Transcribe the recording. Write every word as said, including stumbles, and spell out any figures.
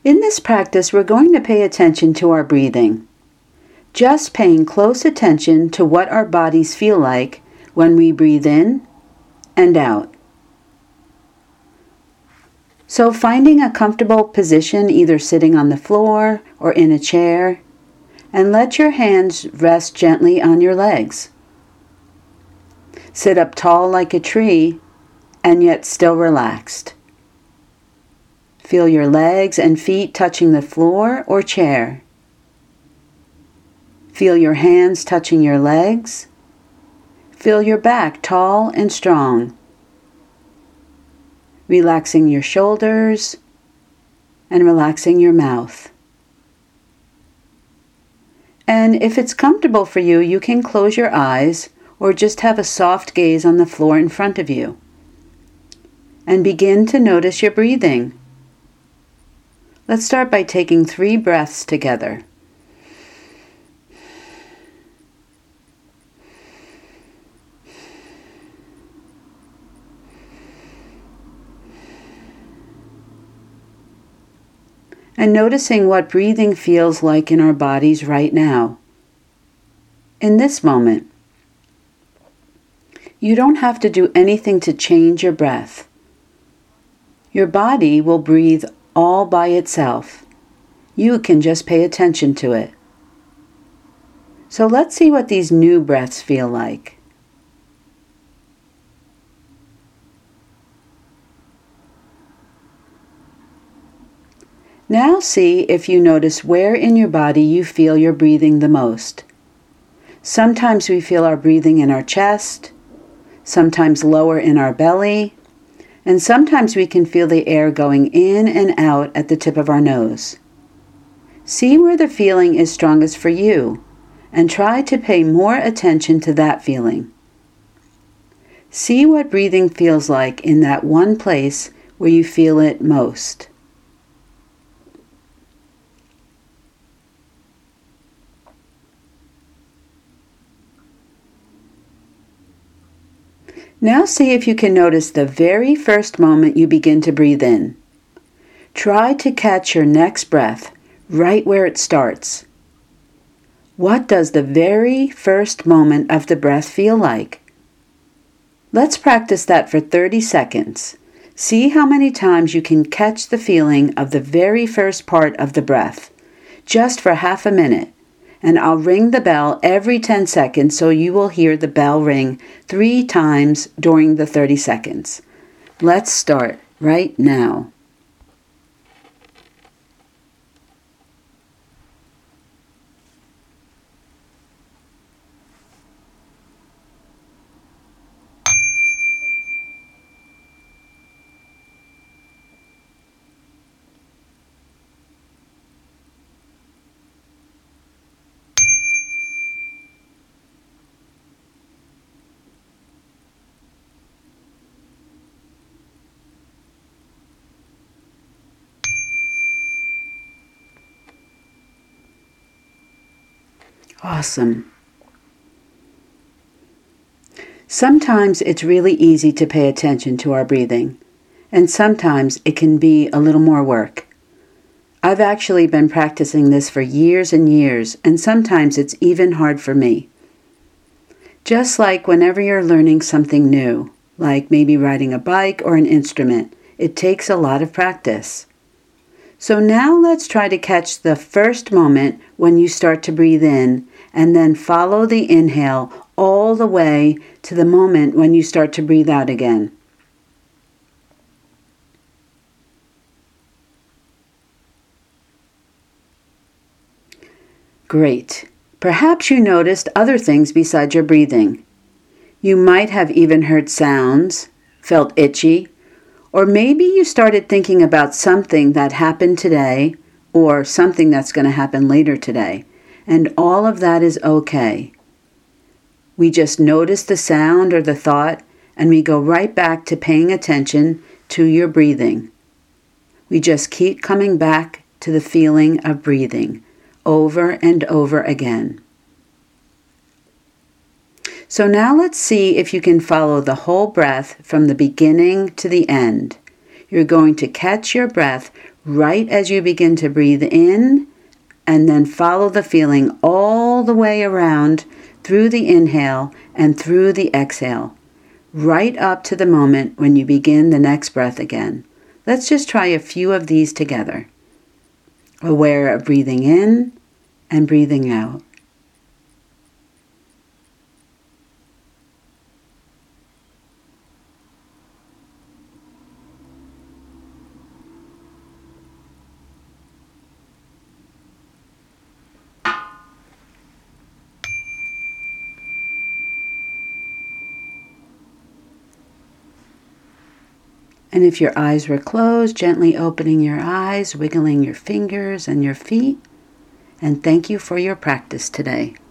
In this practice, we're going to pay attention to our breathing. Just paying close attention to what our bodies feel like when we breathe in and out. So finding a comfortable position, either sitting on the floor or in a chair, and let your hands rest gently on your legs. Sit up tall like a tree and yet still relaxed. Feel your legs and feet touching the floor or chair. Feel your hands touching your legs. Feel your back tall and strong. Relaxing your shoulders and relaxing your mouth. And if it's comfortable for you, you can close your eyes or just have a soft gaze on the floor in front of you. And begin to notice your breathing. Let's start by taking three breaths together. And noticing what breathing feels like in our bodies right now, in this moment. You don't have to do anything to change your breath. Your body will breathe all by itself. You can just pay attention to it. So let's see what these new breaths feel like. Now see if you notice where in your body you feel your breathing the most. Sometimes we feel our breathing in our chest, sometimes lower in our belly, and sometimes we can feel the air going in and out at the tip of our nose. See where the feeling is strongest for you, and try to pay more attention to that feeling. See what breathing feels like in that one place where you feel it most. Now see if you can notice the very first moment you begin to breathe in. Try to catch your next breath right where it starts. What does the very first moment of the breath feel like? Let's practice that for thirty seconds. See how many times you can catch the feeling of the very first part of the breath, just for half a minute. And I'll ring the bell every ten seconds, so you will hear the bell ring three times during the thirty seconds. Let's start right now. Awesome. Sometimes it's really easy to pay attention to our breathing, and sometimes it can be a little more work. I've actually been practicing this for years and years, and sometimes it's even hard for me. Just like whenever you're learning something new, like maybe riding a bike or an instrument, it takes a lot of practice. So now let's try to catch the first moment when you start to breathe in, and then follow the inhale all the way to the moment when you start to breathe out again. Great. Perhaps you noticed other things besides your breathing. You might have even heard sounds, felt itchy, or maybe you started thinking about something that happened today or something that's going to happen later today. And all of that is okay. We just notice the sound or the thought, and we go right back to paying attention to your breathing. We just keep coming back to the feeling of breathing over and over again. So now let's see if you can follow the whole breath from the beginning to the end. You're going to catch your breath right as you begin to breathe in, and then follow the feeling all the way around through the inhale and through the exhale, right up to the moment when you begin the next breath again. Let's just try a few of these together. Aware of breathing in and breathing out. And if your eyes were closed, gently opening your eyes, wiggling your fingers and your feet. And thank you for your practice today.